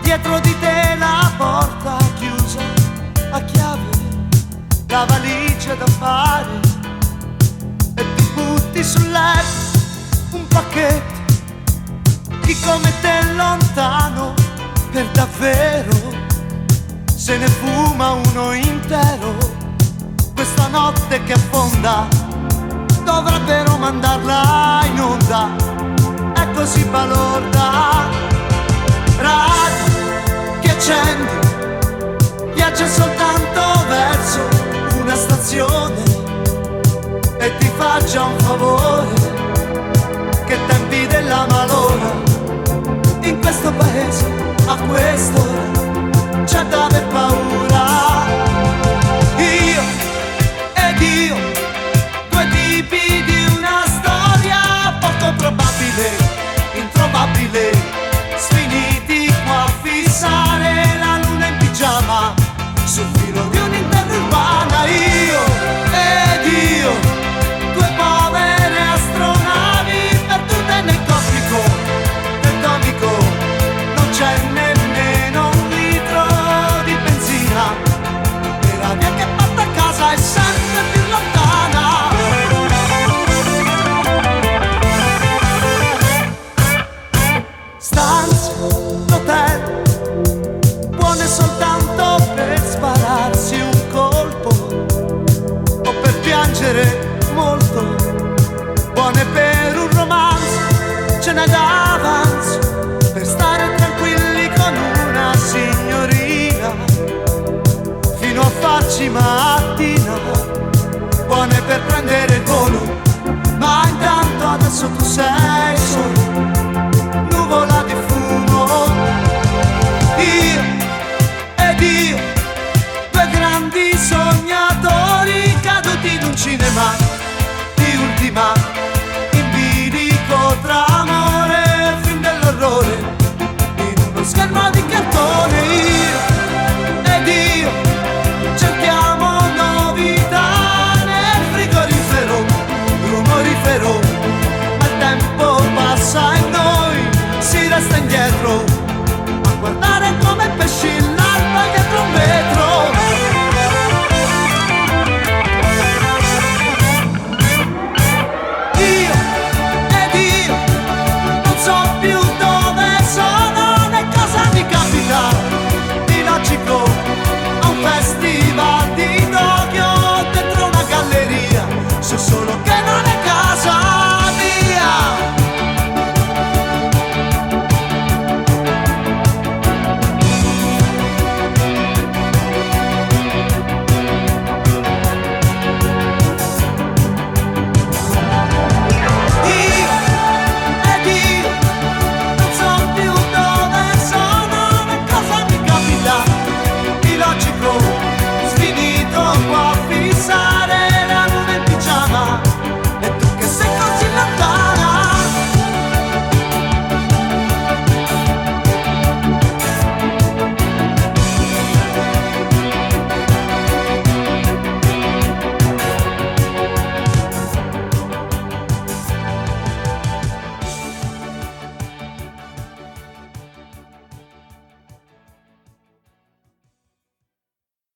dietro di te la porta chiusa a chiave, la valigia da fare, e ti butti sul letto un pacchetto. Chi come te lontano per davvero, se ne fuma uno intero. Questa notte che affonda dovrebbero mandarla in onda, è così balorda. Radio che accendi, viaggia soltanto verso una stazione, e ti faccia un favore, che tempi della malora. In questo paese, a quest'ora, c'è da aver paura. Io ed io, due tipi di una storia poco probabile, introvabile, sfiniti qua a fissare la luna in pigiama sul filo di un'interurbana. Io ed io, due povere astronavi perdute nel cosmico, nel comico non c'è nemmeno un litro di benzina, e la via che porta a casa è sempre più lontana. Stanze d'hotel buone soltanto per spararsi un colpo o per piangere molto, buone per un romanzo, ce n'è d'avanzo per stare tranquilli con una signorina fino a farci mattina, buone per prendere il volo, ma intanto adesso tu sei solo